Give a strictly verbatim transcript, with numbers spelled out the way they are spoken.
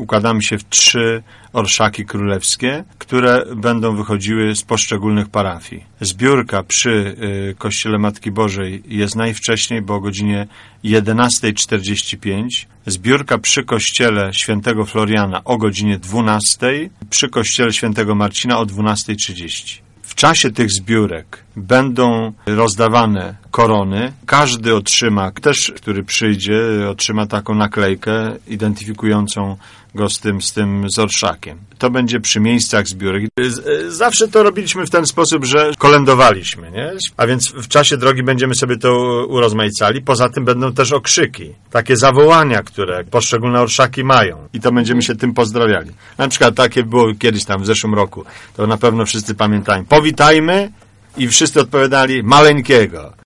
układamy się w trzy orszaki królewskie, które będą wychodziły z poszczególnych parafii. Zbiórka przy y, Kościele Matki Bożej jest najwcześniej, bo o godzinie jedenasta czterdzieści pięć. Zbiórka przy Kościele Świętego Floriana o godzinie dwunastej, przy Kościele Świętego Marcina o dwunasta trzydzieści. W czasie tych zbiórek będą rozdawane korony. Każdy otrzyma, też który przyjdzie, otrzyma taką naklejkę identyfikującą go z tym, z tym z orszakiem. To będzie przy miejscach zbiórek. Zawsze to robiliśmy w ten sposób, że kolędowaliśmy, nie? A więc w czasie drogi będziemy sobie to urozmaicali. Poza tym będą też okrzyki. Takie zawołania, które poszczególne orszaki mają. I to będziemy się tym pozdrawiali. Na przykład takie było kiedyś tam w zeszłym roku. To na pewno wszyscy pamiętają. Powitajmy i wszyscy odpowiadali maleńkiego.